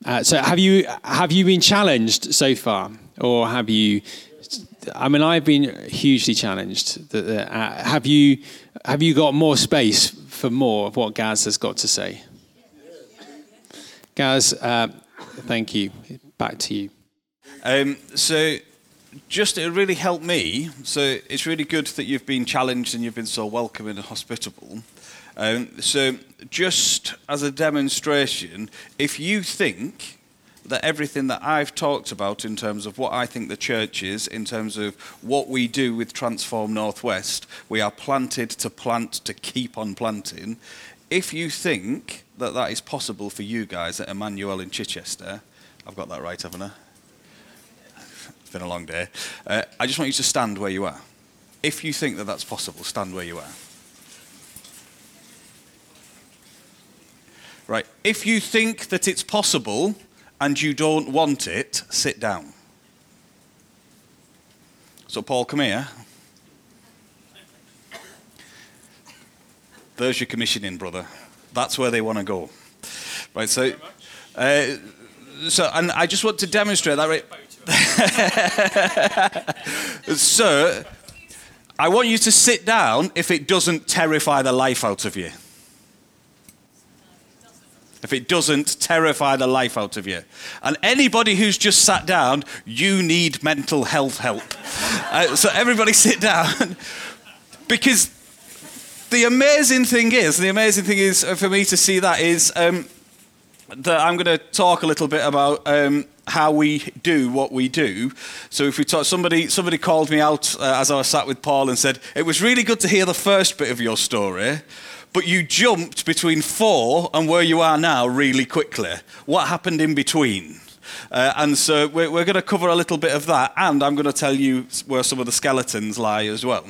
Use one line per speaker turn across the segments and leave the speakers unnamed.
So have you been challenged so far, or have you? I mean, I've been hugely challenged. Have you got more space for more of what Gaz has got to say? Gaz, thank you. Back to you.
So just it really helped me. So it's really good that you've been challenged and you've been so welcoming and hospitable. So just as a demonstration, if you think that everything that I've talked about in terms of what I think the church is, in terms of what we do with Transform Northwest, we are planted to plant to keep on planting. If you think that that is possible for you guys at Emmanuel in Chichester, I've got that right, haven't I? It's been a long day. I just want you to stand where you are. If you think that that's possible, stand where you are. Right. If you think that it's possible and you don't want it, sit down. So, Paul, come here. There's your commissioning, brother. That's where they want to go. Right. So, and I just want to demonstrate that. Right. So, I want you to sit down if it doesn't terrify the life out of you. If it doesn't terrify the life out of you. And anybody who's just sat down, you need mental health help. So everybody sit down. Because the amazing thing is for me to see that is that I'm going to talk a little bit about how we do what we do. So if we talk, somebody called me out as I was sat with Paul and said, it was really good to hear the first bit of your story, but you jumped between 4 and where you are now really quickly. What happened in between? And so we're going to cover a little bit of that, and I'm going to tell you where some of the skeletons lie as well.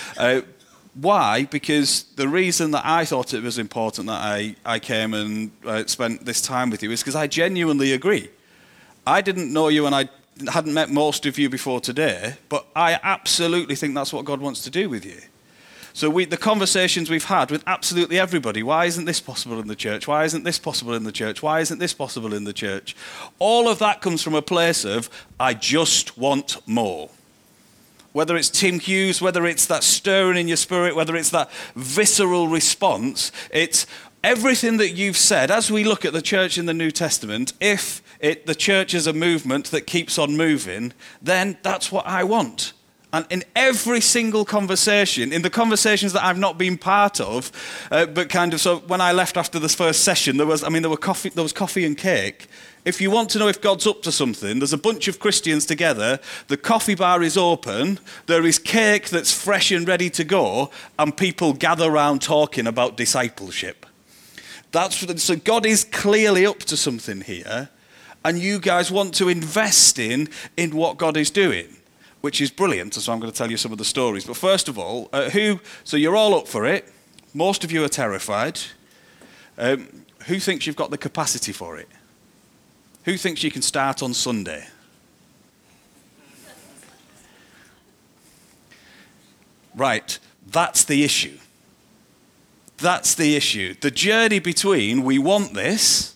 Why? Because the reason that I thought it was important that I came and spent this time with you is because I genuinely agree. I didn't know you and I hadn't met most of you before today, but I absolutely think that's what God wants to do with you. So the conversations we've had with absolutely everybody, why isn't this possible in the church? Why isn't this possible in the church? Why isn't this possible in the church? All of that comes from a place of, I just want more. Whether it's Tim Hughes, whether it's that stirring in your spirit, whether it's that visceral response, it's everything that you've said. As we look at the church in the New Testament, if the church is a movement that keeps on moving, then that's what I want. And in every single conversation, in the conversations that I've not been part of, but kind of, so when I left after this first session, there was coffee and cake. If you want to know if God's up to something, there's a bunch of Christians together, the coffee bar is open, there is cake that's fresh and ready to go, and people gather around talking about discipleship. So God is clearly up to something here, and you guys want to invest in what God is doing, which is brilliant, so I'm going to tell you some of the stories. But first of all, so you're all up for it. Most of you are terrified. Who thinks you've got the capacity for it? Who thinks you can start on Sunday? Right, that's the issue. That's the issue. The journey between we want this,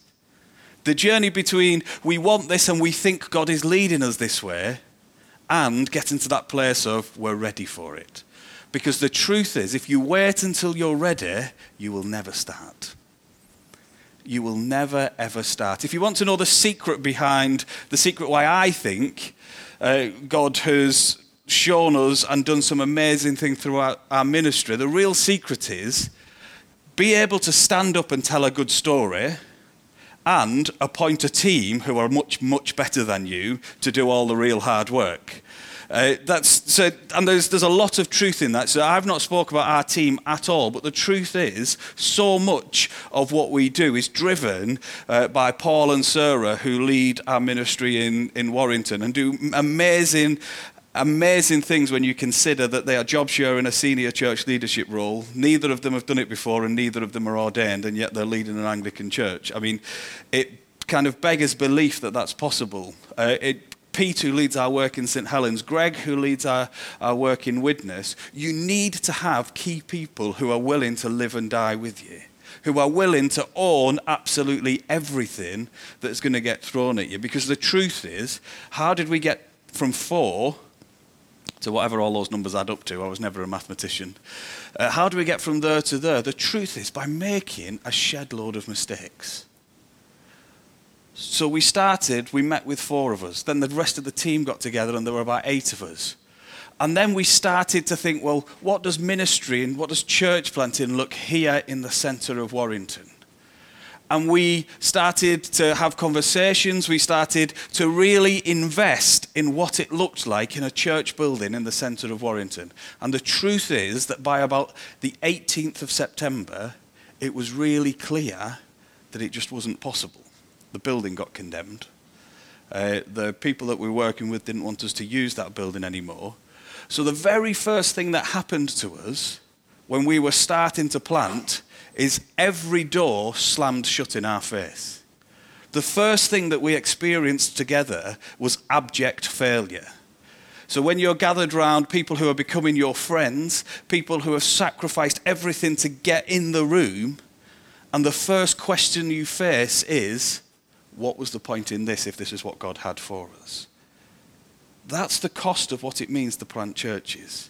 and we think God is leading us this way, and getting to that place of we're ready for it. Because the truth is, if you wait until you're ready, you will never start. You will never, ever start. If you want to know the secret why I think God has shown us and done some amazing things throughout our ministry, the real secret is be able to stand up and tell a good story and appoint a team who are much, much better than you to do all the real hard work. And there's a lot of truth in that. So I've not spoke about our team at all, but the truth is, so much of what we do is driven by Paul and Sarah, who lead our ministry in Warrington and do amazing things when you consider that they are job share in a senior church leadership role. Neither of them have done it before, and neither of them are ordained, and yet they're leading an Anglican church. I mean, it kind of beggars belief that that's possible. Pete, who leads our work in St. Helens, Greg, who leads our work in Widnes, you need to have key people who are willing to live and die with you, who are willing to own absolutely everything that's going to get thrown at you. Because the truth is, how did we get from 4 to whatever all those numbers add up to? I was never a mathematician. How do we get from there to there? The truth is by making a shed load of mistakes. So we met with 4 of us. Then the rest of the team got together and there were about 8 of us. And then we started to think, well, what does ministry and what does church planting look here in the centre of Warrington? And we started to have conversations. We started to really invest in what it looked like in a church building in the centre of Warrington. And the truth is that by about the 18th of September, it was really clear that it just wasn't possible. The building got condemned. The people that we were working with didn't want us to use that building anymore. So the very first thing that happened to us when we were starting to plant is every door slammed shut in our face. The first thing that we experienced together was abject failure. So when you're gathered around people who are becoming your friends, people who have sacrificed everything to get in the room, and the first question you face is, what was the point in this if this is what God had for us? That's the cost of what it means to plant churches.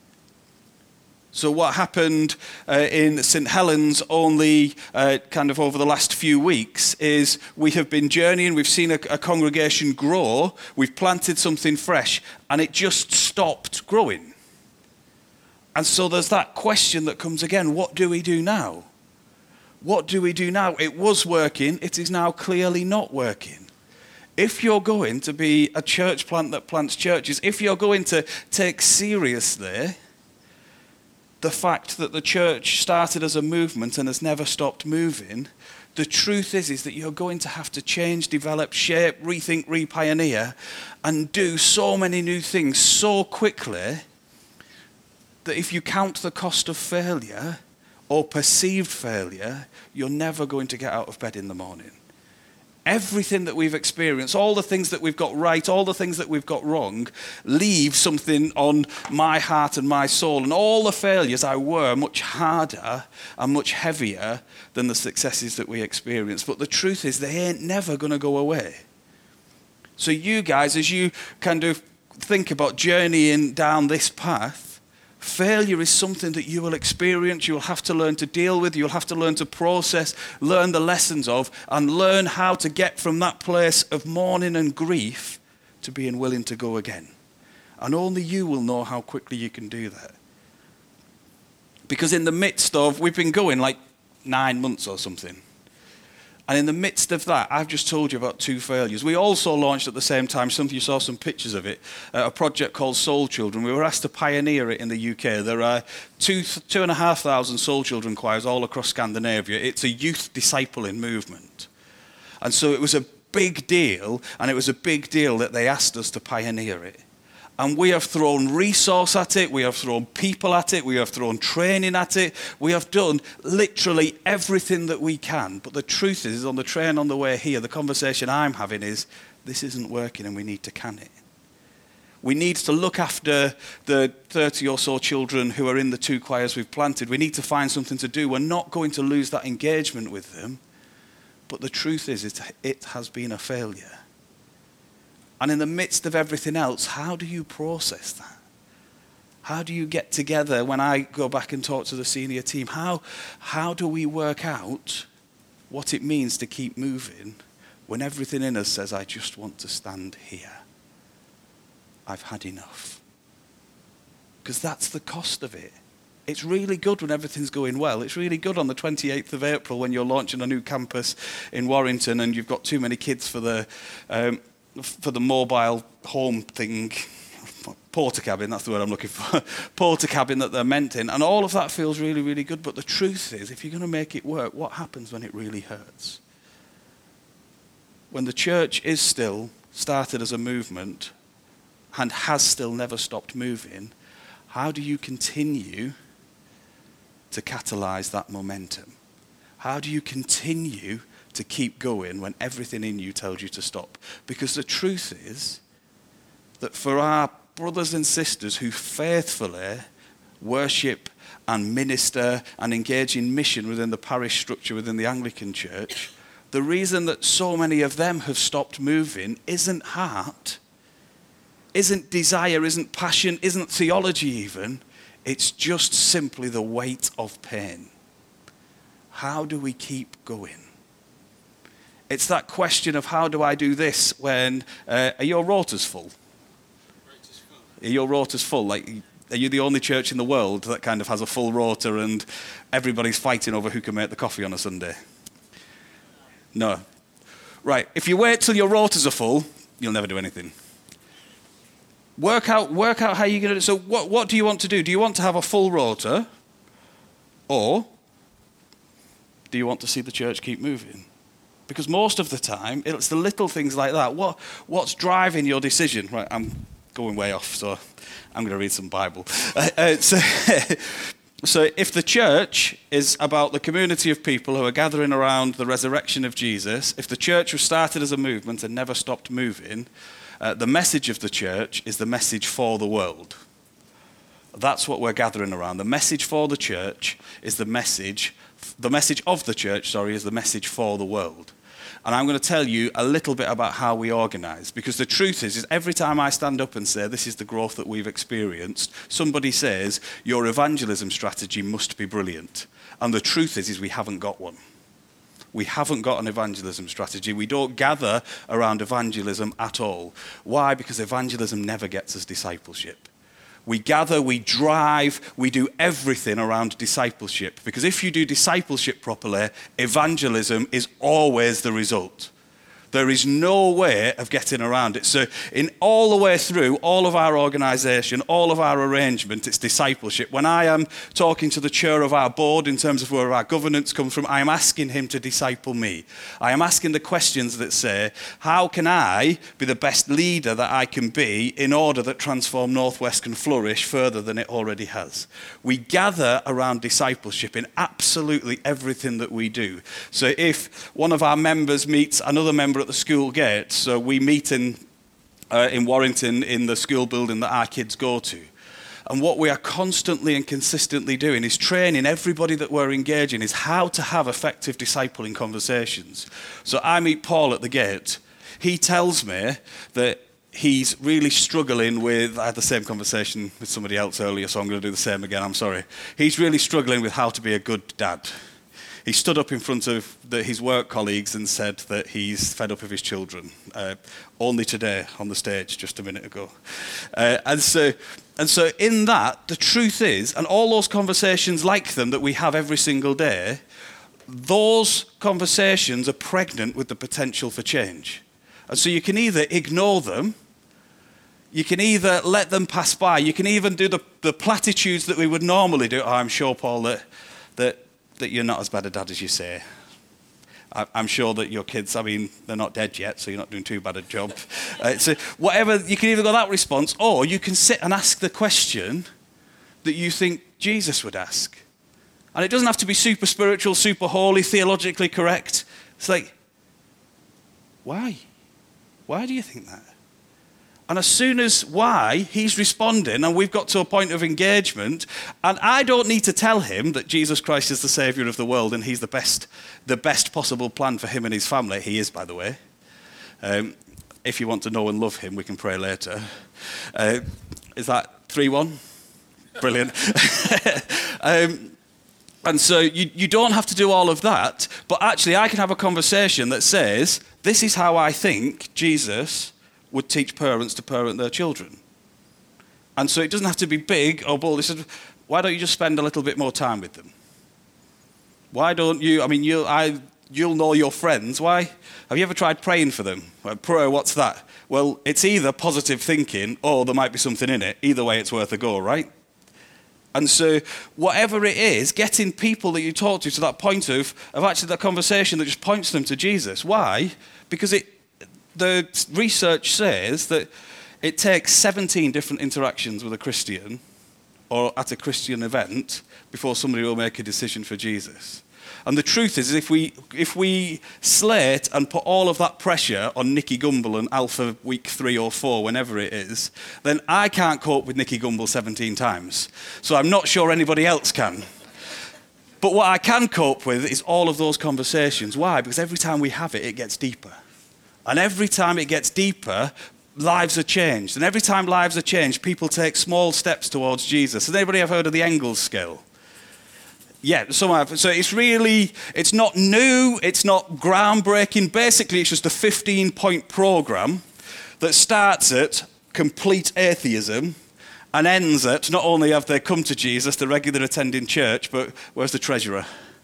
So what happened in St. Helens only kind of over the last few weeks is we have been journeying, we've seen a congregation grow, we've planted something fresh, and it just stopped growing. And so there's that question that comes again, what do we do now? What do we do now? It was working, it is now clearly not working. If you're going to be a church plant that plants churches, if you're going to take seriously the fact that the church started as a movement and has never stopped moving, the truth is that you're going to have to change, develop, shape, rethink, repioneer, and do so many new things so quickly that if you count the cost of failure or perceived failure, you're never going to get out of bed in the morning. Everything that we've experienced, all the things that we've got right, all the things that we've got wrong, leave something on my heart and my soul. And all the failures were much harder and much heavier than the successes that we experienced. But the truth is, they ain't never going to go away. So you guys, as you kind of think about journeying down this path, failure is something that you will experience, you'll have to learn to deal with, you'll have to learn to process, learn the lessons of, and learn how to get from that place of mourning and grief to being willing to go again. And only you will know how quickly you can do that. Because in the midst of, we've been going like 9 months or something. And in the midst of that, I've just told you about 2 failures. We also launched at the same time, some of you saw some pictures of it, a project called Soul Children. We were asked to pioneer it in the UK. There are 2,500 Soul Children choirs all across Scandinavia. It's a youth discipling movement. And so it was a big deal, and it was a big deal that they asked us to pioneer it. And we have thrown resource at it, we have thrown people at it, we have thrown training at it, we have done literally everything that we can. But the truth is, on the train on the way here, the conversation I'm having is, this isn't working and we need to can it. We need to look after the 30 or so children who are in the 2 choirs we've planted. We need to find something to do. We're not going to lose that engagement with them. But the truth is, it has been a failure. And in the midst of everything else, how do you process that? How do you get together when I go back and talk to the senior team? How do we work out what it means to keep moving when everything in us says, I just want to stand here. I've had enough. Because that's the cost of it. It's really good when everything's going well. It's really good on the 28th of April when you're launching a new campus in Warrington and you've got too many kids for the mobile home thing, porta cabin, that's the word I'm looking for, porta cabin that they're meant in. And all of that feels really, really good. But the truth is, if you're going to make it work, what happens when it really hurts? When the church is still started as a movement and has still never stopped moving, how do you continue to catalyze that momentum? How do you continue to keep going when everything in you tells you to stop? Because the truth is that for our brothers and sisters who faithfully worship and minister and engage in mission within the parish structure within the Anglican Church, the reason that so many of them have stopped moving isn't heart, isn't desire, isn't passion, isn't theology even. It's just simply the weight of pain. How do we keep going? It's that question of how do I do this when, are your rotas full? Are your rotas full? Like, are you the only church in the world that kind of has a full rota and everybody's fighting over who can make the coffee on a Sunday? No. Right, if you wait till your rotas are full, you'll never do anything. Work out how you're going to do it. So what do you want to do? Do you want to have a full rota? Or do you want to see the church keep moving? Because most of the time, it's the little things like that. What's driving your decision? Right, I'm going way off, so I'm going to read some Bible. So if the church is about the community of people who are gathering around the resurrection of Jesus, if the church was started as a movement and never stopped moving, the message of the church is the message for the world. That's what we're gathering around. The message for the church is the message of the church, is the message for the world. And I'm going to tell you a little bit about how we organise, because the truth is every time I stand up and say this is the growth that we've experienced, somebody says your evangelism strategy must be brilliant. And the truth is we haven't got one. We haven't got an evangelism strategy. We don't gather around evangelism at all. Why? Because evangelism never gets us discipleship. We gather, we drive, we do everything around discipleship. Because if you do discipleship properly, evangelism is always the result. There is no way of getting around it. So in all the way through, all of our organisation, all of our arrangement, it's discipleship. When I am talking to the chair of our board in terms of where our governance comes from, I am asking him to disciple me. I am asking the questions that say, how can I be the best leader that I can be in order that Transform Northwest can flourish further than it already has? We gather around discipleship in absolutely everything that we do. So if one of our members meets another member at the school gate, so we meet in Warrington in the school building that our kids go to. And what we are constantly and consistently doing is training everybody that we're engaging is how to have effective discipling conversations. So I meet Paul at the gate. He tells me that he's really struggling with, I had the same conversation with somebody else earlier, so I'm going to do the same again, I'm sorry. He's really struggling with how to be a good dad. He stood up in front of his work colleagues and said that he's fed up with his children. Only today on the stage, just a minute ago. And so in that, the truth is, and all those conversations like them that we have every single day, those conversations are pregnant with the potential for change. And so you can either ignore them, you can either let them pass by, you can even do the platitudes that we would normally do. Oh, I'm sure, Paul, that you're not as bad a dad as you say. I'm sure that your kids, they're not dead yet, so you're not doing too bad a job. So whatever, you can either go that response, or you can sit and ask the question that you think Jesus would ask. And it doesn't have to be super spiritual, super holy, theologically correct. It's like, why? Why do you think that? And as soon as why, he's responding, and we've got to a point of engagement, and I don't need to tell him that Jesus Christ is the Saviour of the world and he's the best possible plan for him and his family. He is, by the way. If you want to know and love him, we can pray later. Is that 3-1? Brilliant. And so you don't have to do all of that, but actually I can have a conversation that says, this is how I think Jesus would teach parents to parent their children. And so it doesn't have to be big or bold. He said, why don't you just spend a little bit more time with them? Why don't you, you'll know your friends. Why? Have you ever tried praying for them? Prayer, what's that? Well, it's either positive thinking or there might be something in it. Either way, it's worth a go, right? And so whatever it is, getting people that you talk to that point of actually that conversation that just points them to Jesus. Why? Because the research says that it takes 17 different interactions with a Christian or at a Christian event before somebody will make a decision for Jesus. And the truth is, if we slate and put all of that pressure on Nicky Gumbel and Alpha week 3 or 4, whenever it is, then I can't cope with Nicky Gumbel 17 times. So I'm not sure anybody else can. But what I can cope with is all of those conversations. Why? Because every time we have it, it gets deeper. And every time it gets deeper, lives are changed. And every time lives are changed, people take small steps towards Jesus. Has anybody ever heard of the Engels scale? Yeah, some have. So it's not new, it's not groundbreaking. Basically, it's just a 15-point program that starts at complete atheism and ends at not only have they come to Jesus, the regular attending church, but where's the treasurer?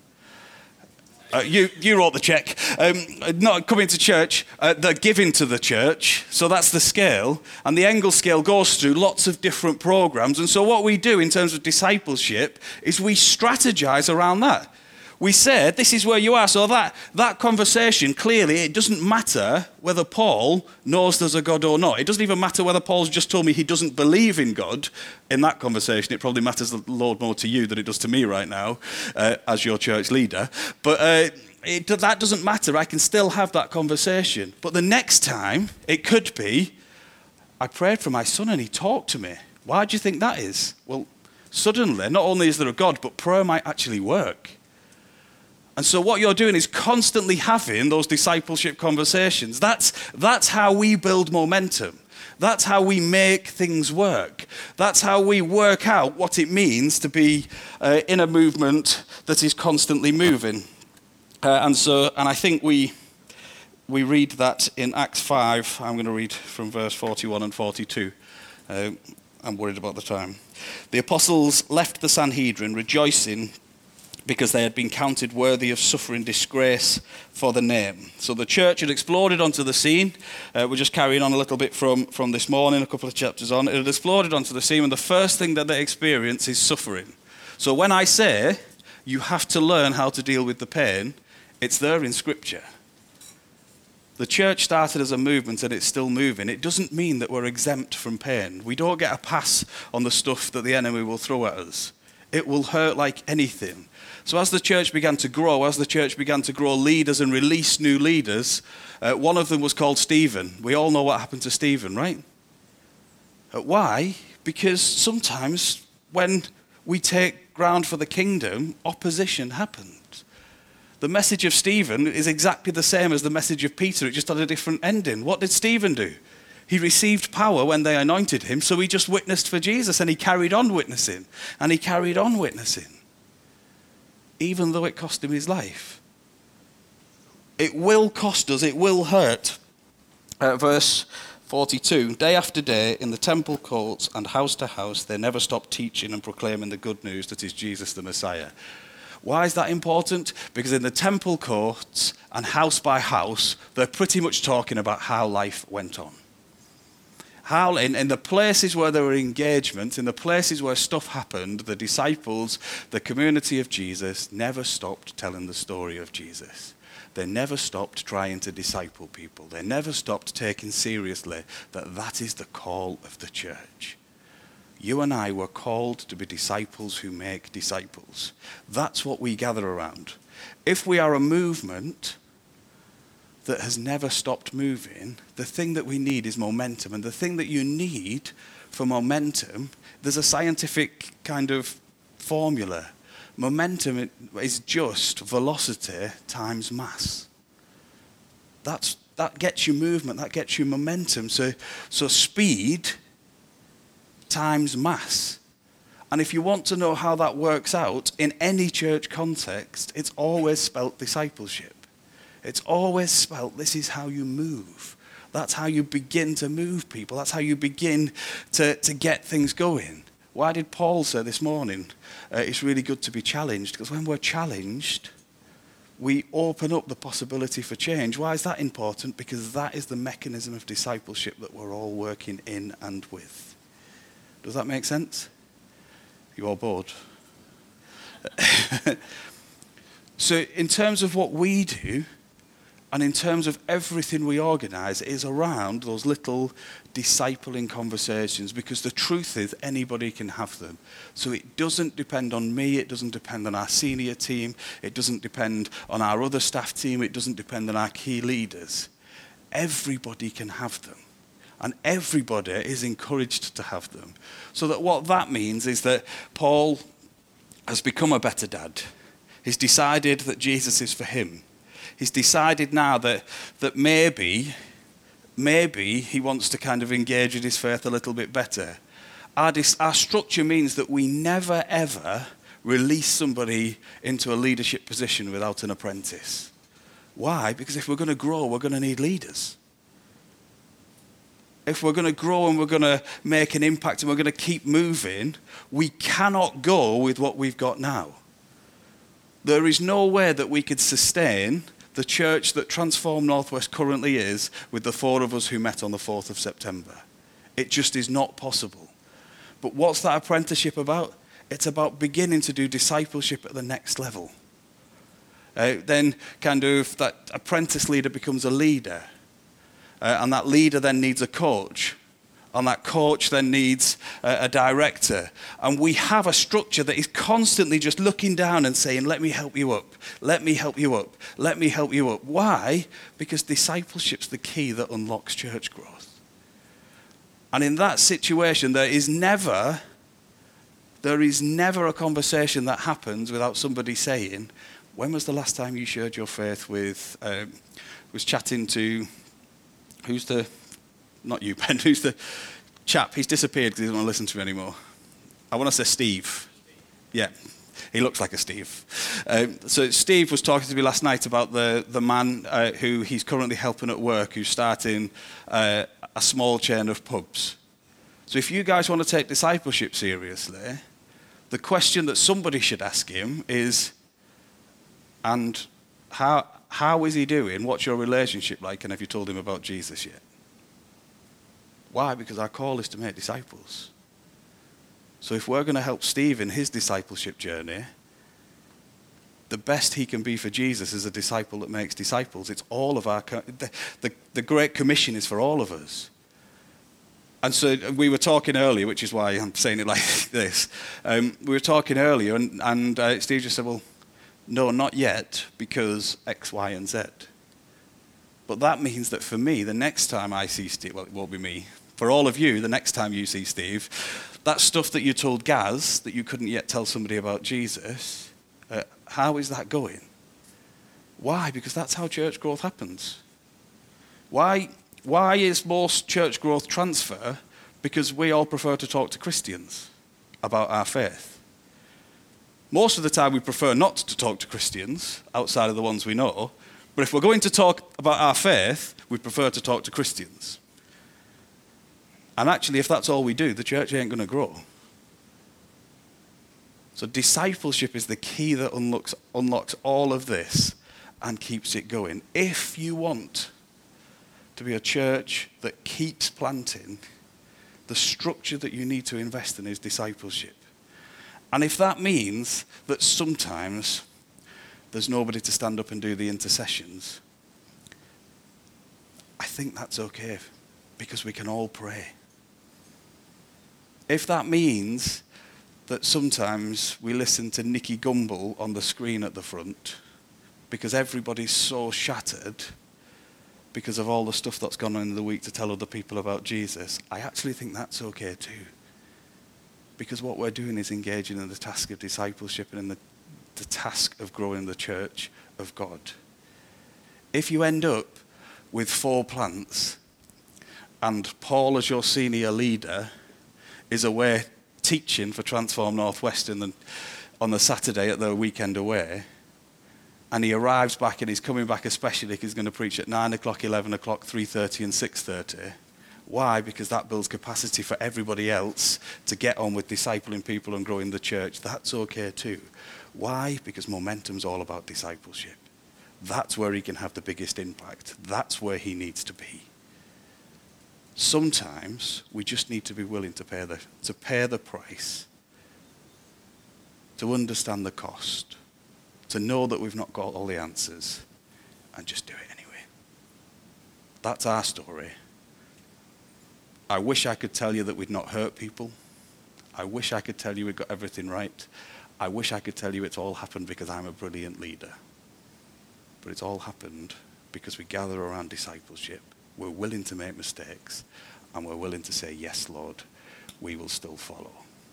You wrote the check. Not coming to church, they're giving to the church. So that's the scale. And the Engels scale goes through lots of different programs. And so what we do in terms of discipleship is we strategize around that. We say, this is where you are. So that conversation, clearly, it doesn't matter whether Paul knows there's a God or not. It doesn't even matter whether Paul's just told me he doesn't believe in God. In that conversation, it probably matters a lot more to you than it does to me right now, as your church leader. But that doesn't matter. I can still have that conversation. But the next time, it could be, I prayed for my son and he talked to me. Why do you think that is? Well, suddenly, not only is there a God, but prayer might actually work. And so what you're doing is constantly having those discipleship conversations. That's how we build momentum. That's how we make things work. That's how we work out what it means to be in a movement that is constantly moving. And I think we read that in Acts 5. I'm going to read from verse 41 and 42. I'm worried about the time. The apostles left the Sanhedrin rejoicing because they had been counted worthy of suffering disgrace for the name. So the church had exploded onto the scene. We're just carrying on a little bit from this morning, a couple of chapters on. It had exploded onto the scene, and the first thing that they experience is suffering. So when I say you have to learn how to deal with the pain, it's there in Scripture. The church started as a movement and it's still moving. It doesn't mean that we're exempt from pain. We don't get a pass on the stuff that the enemy will throw at us. It will hurt like anything. So as the church began to grow leaders and release new leaders, one of them was called Stephen. We all know what happened to Stephen, right? Why? Because sometimes when we take ground for the kingdom, opposition happens. The message of Stephen is exactly the same as the message of Peter. It just had a different ending. What did Stephen do? He received power when they anointed him, so he just witnessed for Jesus, and he carried on witnessing, and he carried on witnessing, even though it cost him his life. It will cost us, it will hurt. Verse 42, day after day, in the temple courts and house to house, they never stopped teaching and proclaiming the good news that is Jesus the Messiah. Why is that important? Because in the temple courts and house by house, they're pretty much talking about how life went on. How in the places where there were engagement, in the places where stuff happened, the disciples, the community of Jesus, never stopped telling the story of Jesus. They never stopped trying to disciple people. They never stopped taking seriously that is the call of the church. You and I were called to be disciples who make disciples. That's what we gather around. If we are a movement that has never stopped moving, the thing that we need is momentum. And the thing that you need for momentum, there's a scientific kind of formula. Momentum is just velocity times mass. That gets you movement, that gets you momentum. So speed times mass. And if you want to know how that works out in any church context, it's always spelt discipleship. It's always spelt, this is how you move. That's how you begin to move people. That's how you begin to get things going. Why did Paul say this morning, it's really good to be challenged? Because when we're challenged, we open up the possibility for change. Why is that important? Because that is the mechanism of discipleship that we're all working in and with. Does that make sense? You all bored? So in terms of what we do, And in terms of everything we organise, it is around those little discipling conversations, because the truth is anybody can have them. So it doesn't depend on me, it doesn't depend on our senior team, it doesn't depend on our other staff team, it doesn't depend on our key leaders. Everybody can have them. And everybody is encouraged to have them. So that what that means is that Paul has become a better dad. He's decided that Jesus is for him. He's decided now that maybe he wants to kind of engage with his faith a little bit better. Our structure means that we never, ever release somebody into a leadership position without an apprentice. Why? Because if we're going to grow, we're going to need leaders. If we're going to grow and we're going to make an impact and we're going to keep moving, we cannot go with what we've got now. There is no way that we could sustain the church that Transform Northwest currently is with the 4 of us who met on the 4th of September. It just is not possible. But what's that apprenticeship about? It's about beginning to do discipleship at the next level. Then kind of that apprentice leader becomes a leader. And that leader then needs a coach. And that coach then needs a director. And we have a structure that is constantly just looking down and saying, let me help you up. Let me help you up. Let me help you up. Why? Because discipleship's the key that unlocks church growth. And in that situation, there is never a conversation that happens without somebody saying, when was the last time you shared your faith with, was chatting to, not you, Ben, who's the chap? He's disappeared because he doesn't want to listen to me anymore. I want to say Steve. Yeah, he looks like a Steve. So Steve was talking to me last night about the man who he's currently helping at work, who's starting a small chain of pubs. So if you guys want to take discipleship seriously, the question that somebody should ask him is, and how is he doing? What's your relationship like? And have you told him about Jesus yet? Why? Because our call is to make disciples. So if we're going to help Steve in his discipleship journey, the best he can be for Jesus is a disciple that makes disciples. It's all of our... The Great Commission is for all of us. And so we were talking earlier, which is why I'm saying it like this. We were talking earlier, and Steve just said, well, no, not yet, because X, Y, and Z. But that means that for me, the next time I see Steve, well, it won't be me. For all of you, the next time you see Steve, that stuff that you told Gaz that you couldn't yet tell somebody about Jesus, how is that going? Why? Because that's how church growth happens. Why is most church growth transfer? Because we all prefer to talk to Christians about our faith. Most of the time we prefer not to talk to Christians outside of the ones we know, but if we're going to talk about our faith, we prefer to talk to Christians. And actually, if that's all we do, the church ain't going to grow. So discipleship is the key that unlocks all of this and keeps it going. If you want to be a church that keeps planting, the structure that you need to invest in is discipleship. And if that means that sometimes there's nobody to stand up and do the intercessions, I think that's okay, because we can all pray. If that means that sometimes we listen to Nicky Gumbel on the screen at the front because everybody's so shattered because of all the stuff that's gone on in the week to tell other people about Jesus, I actually think that's okay too. Because what we're doing is engaging in the task of discipleship and in the task of growing the church of God. If you end up with 4 plants and Paul as your senior leader is away teaching for Transform Northwest on the Saturday at their weekend away, and he arrives back and he's coming back especially because he's going to preach at 9 o'clock, 11 o'clock, 3:30 and 6:30. Why? Because that builds capacity for everybody else to get on with discipling people and growing the church. That's okay too. Why? Because momentum's all about discipleship. That's where he can have the biggest impact. That's where he needs to be. Sometimes we just need to be willing to pay the price, to understand the cost, to know that we've not got all the answers, and just do it anyway. That's our story. I wish I could tell you that we'd not hurt people. I wish I could tell you we'd got everything right. I wish I could tell you it's all happened because I'm a brilliant leader. But it's all happened because we gather around discipleship. We're willing to make mistakes, and we're willing to say, yes, Lord, we will still follow.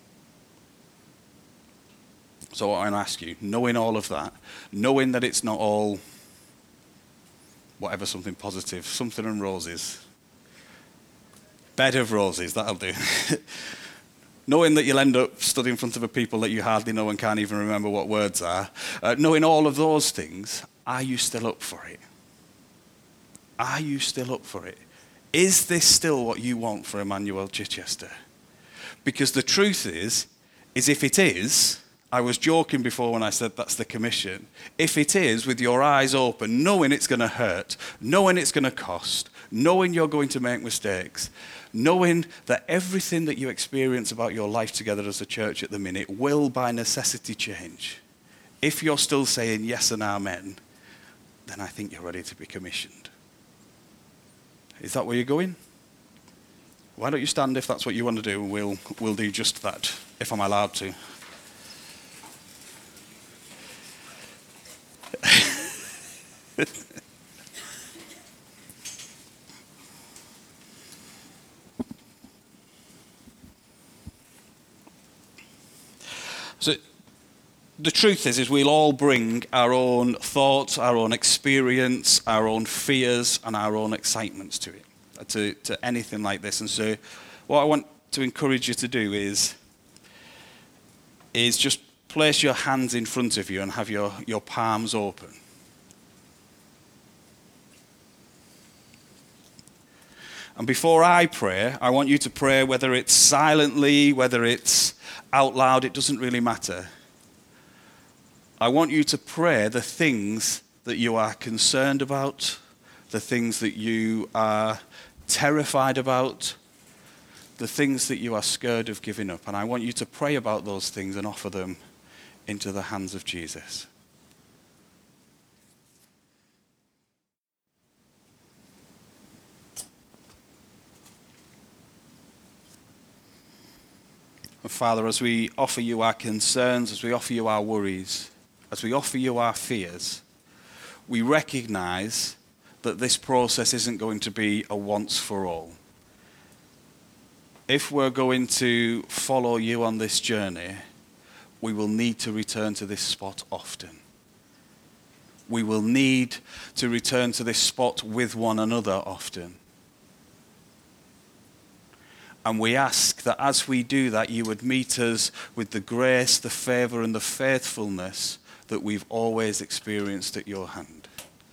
So I want to ask you, knowing all of that, knowing that it's not all whatever, something positive, something and roses, bed of roses, that'll do. Knowing that you'll end up stood in front of a people that you hardly know and can't even remember what words are, knowing all of those things, are you still up for it? Are you still up for it? Is this still what you want for Emmanuel Chichester? Because the truth is if it is, I was joking before when I said that's the commission. If it is, with your eyes open, knowing it's going to hurt, knowing it's going to cost, knowing you're going to make mistakes, knowing that everything that you experience about your life together as a church at the minute will by necessity change. If you're still saying yes and amen, then I think you're ready to be commissioned. Is that where you're going? Why don't you stand if that's what you want to do, and we'll do just that, if I'm allowed to. So the truth is we'll all bring our own thoughts, our own experience, our own fears, and our own excitements to it, to anything like this. And so what I want to encourage you to do is just place your hands in front of you and have your palms open. And before I pray, I want you to pray, whether it's silently, whether it's out loud, it doesn't really matter. I want you to pray the things that you are concerned about, the things that you are terrified about, the things that you are scared of giving up. And I want you to pray about those things and offer them into the hands of Jesus. And Father, as we offer you our concerns, as we offer you our worries, as we offer you our fears, we recognize that this process isn't going to be a once for all. If we're going to follow you on this journey, we will need to return to this spot often. We will need to return to this spot with one another often. And we ask that as we do that, you would meet us with the grace, the favor, and the faithfulness that we've always experienced at your hand.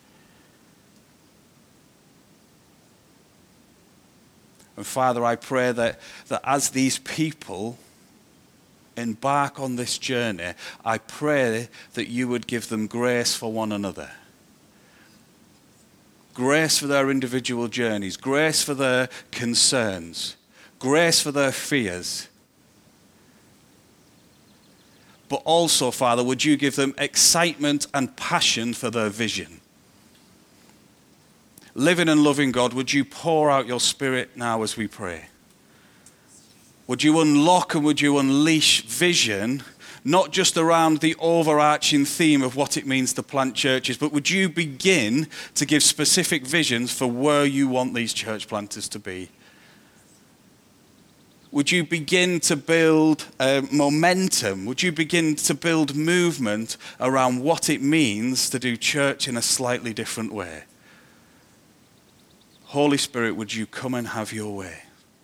And Father, I pray that as these people embark on this journey, I pray that you would give them grace for one another. Grace for their individual journeys, grace for their concerns, grace for their fears. But also, Father, would you give them excitement and passion for their vision? Living and loving God, would you pour out your Spirit now as we pray? Would you unlock and would you unleash vision, not just around the overarching theme of what it means to plant churches, but would you begin to give specific visions for where you want these church planters to be? Would you begin to build momentum? Would you begin to build movement around what it means to do church in a slightly different way? Holy Spirit, would you come and have your way?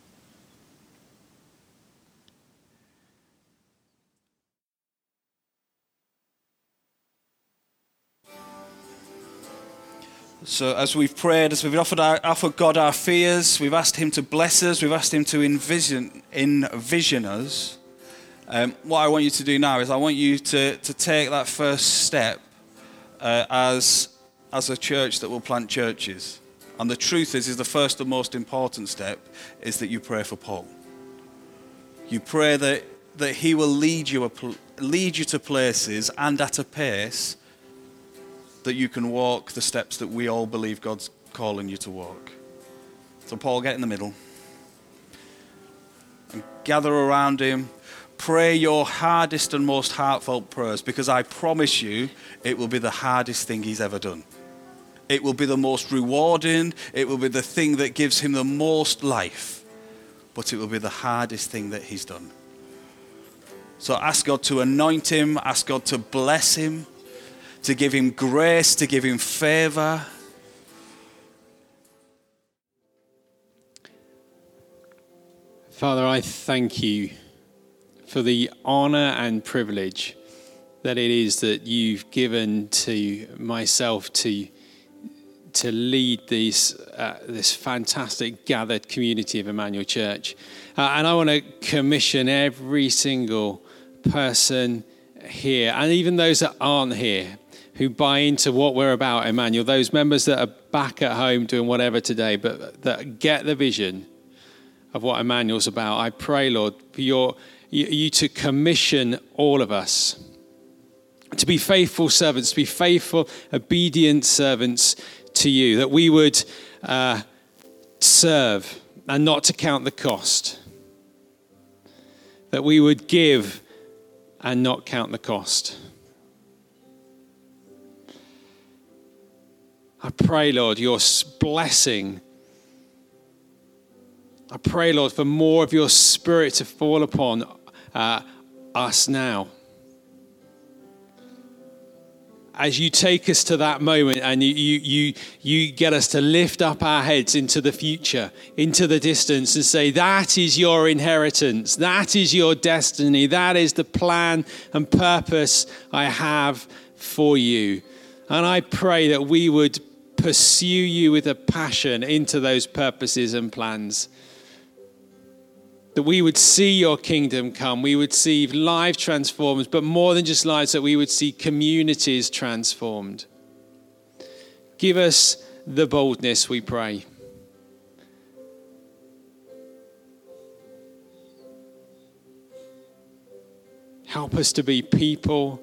So as we've prayed, as we've offered God our fears, we've asked him to bless us, we've asked him to envision us. What I want you to do now is I want you to take that first step as a church that will plant churches. And the truth is the first and most important step is that you pray for Paul. You pray that he will lead you to places and at a pace that you can walk the steps that we all believe God's calling you to walk. So Paul, get in the middle. And gather around him. Pray your hardest and most heartfelt prayers, because I promise you it will be the hardest thing he's ever done. It will be the most rewarding. It will be the thing that gives him the most life. But it will be the hardest thing that he's done. So ask God to anoint him. Ask God to bless him. To give him grace. To give him favor.
Father, I thank you for the honor and privilege that it is that you've given to myself to lead this fantastic gathered community of Emmanuel Church. And I want to commission every single person here, and even those that aren't here, who buy into what we're about, Emmanuel, those members that are back at home doing whatever today, but that get the vision of what Emmanuel's about. I pray, Lord, for you to commission all of us to be faithful servants, to be faithful, obedient servants to you, that we would serve and not to count the cost, that we would give and not count the cost. I pray, Lord, your blessing. I pray, Lord, for more of your Spirit to fall upon us now. As you take us to that moment and you get us to lift up our heads into the future, into the distance, and say, that is your inheritance. That is your destiny. That is the plan and purpose I have for you. And I pray that we would pursue you with a passion into those purposes and plans. That we would see your kingdom come. We would see lives transformed, but more than just lives, that we would see communities transformed. Give us the boldness, we pray. Help us to be people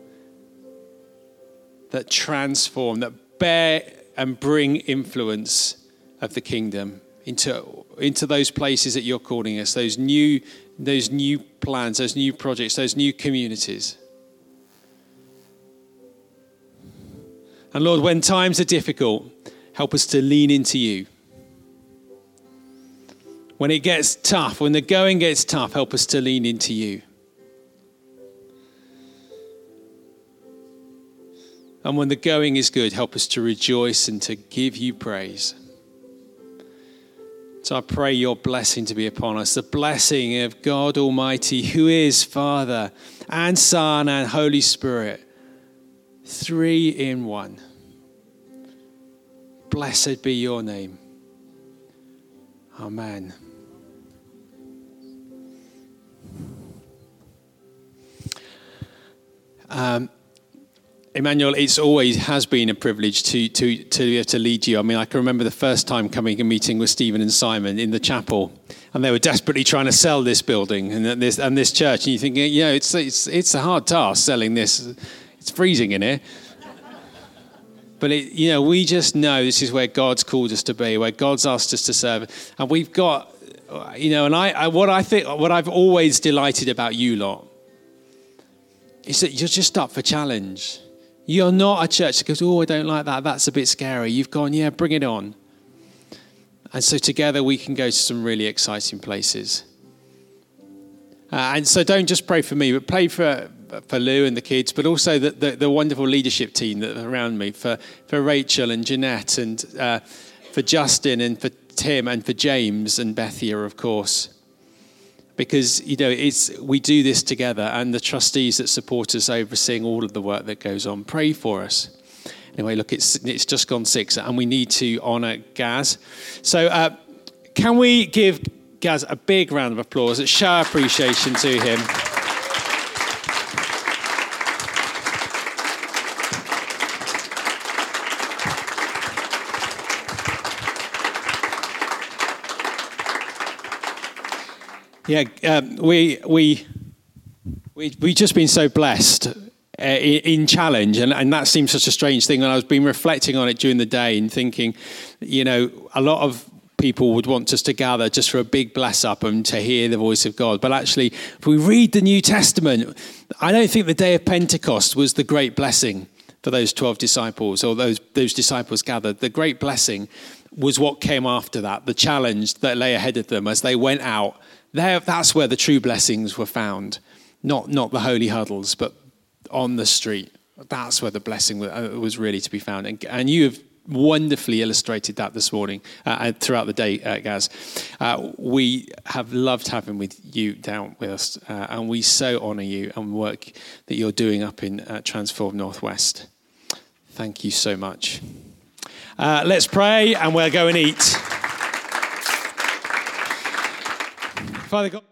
that transform, that bear and bring influence of the kingdom into those places that you're calling us, those new plans, those new projects, those new communities. And Lord, when times are difficult, help us to lean into you. When it gets tough, when the going gets tough, help us to lean into you. And when the going is good, help us to rejoice and to give you praise. So I pray your blessing to be upon us, the blessing of God Almighty, who is Father and Son and Holy Spirit, 3 in 1. Blessed be your name. Amen. Emmanuel, it's always has been a privilege to lead you. I mean, I can remember the first time coming and meeting with Stephen and Simon in the chapel, and they were desperately trying to sell this building and this church. And you think, it's a hard task selling this. It's freezing in here. But we just know this is where God's called us to be, where God's asked us to serve, and we've got, And what I've always delighted about you lot is that you're just up for challenge. You're not a church that goes, I don't like that. That's a bit scary. You've gone, bring it on. And so together we can go to some really exciting places. And so don't just pray for me, but pray for Lou and the kids, but also the wonderful leadership team that are around me, for Rachel and Jeanette, and for Justin and for Tim and for James and Bethia, of course. Because, we do this together, and the trustees that support us overseeing all of the work that goes on. Pray for us. Anyway, look, it's just gone 6, and we need to honour Gaz. So can we give Gaz a big round of applause and show appreciation to him? We've just been so blessed in Challenge, and that seems such a strange thing. And I was been reflecting on it during the day and thinking, a lot of people would want us to gather just for a big bless up and to hear the voice of God. But actually, if we read the New Testament, I don't think the day of Pentecost was the great blessing for those 12 disciples, or those disciples gathered. The great blessing was what came after that, the challenge that lay ahead of them as they went out. That's where the true blessings were found. Not the holy huddles, but on the street. That's where the blessing was really to be found. And you have wonderfully illustrated that this morning and throughout the day, Gaz. We have loved having with you down with us, and we so honour you and work that you're doing up in Transform Northwest. Thank you so much. Let's pray, and we'll go and eat. Father God.